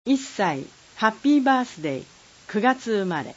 1歳ハッピーバースデー9月生まれ。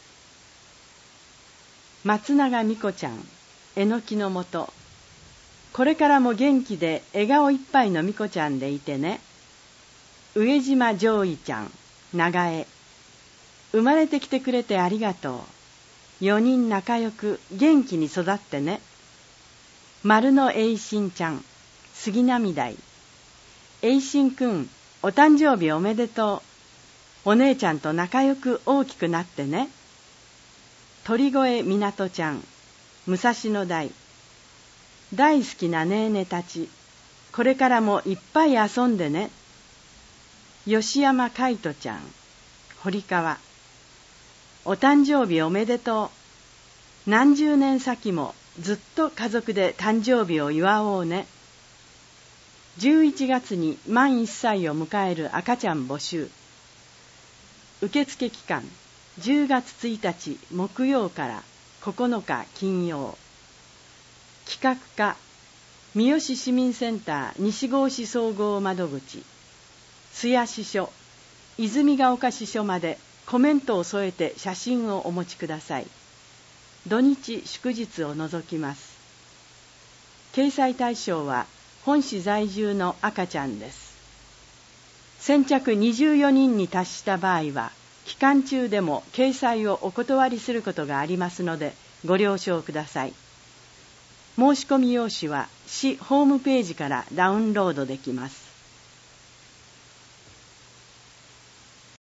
松永美子ちゃん、えのきのもと。これからも元気で笑顔いっぱいの美子ちゃんでいてね。上島上衣ちゃん、長江。生まれてきてくれてありがとう。4人仲良く元気に育ってね。丸の栄心ちゃん、杉並台。栄心くん、お誕生日おめでとう。お姉ちゃんと仲良く大きくなってね。鳥越みなとちゃん、武蔵野台。大好きなねーねたち、これからもいっぱい遊んでね。吉山海人ちゃん、堀川。お誕生日おめでとう。何十年先もずっと家族で誕生日を祝おうね。11月に満1歳を迎える赤ちゃん募集。受付期間10月1日木曜から9日金曜。企画課三好市民センター西郷市総合窓口津屋支所泉ヶ丘支所までコメントを添えて写真をお持ちください。土日祝日を除きます。掲載対象は本市在住の赤ちゃんです。先着24人に達した場合は期間中でも掲載をお断りすることがありますのでご了承ください。申し込み用紙は市ホームページからダウンロードできます。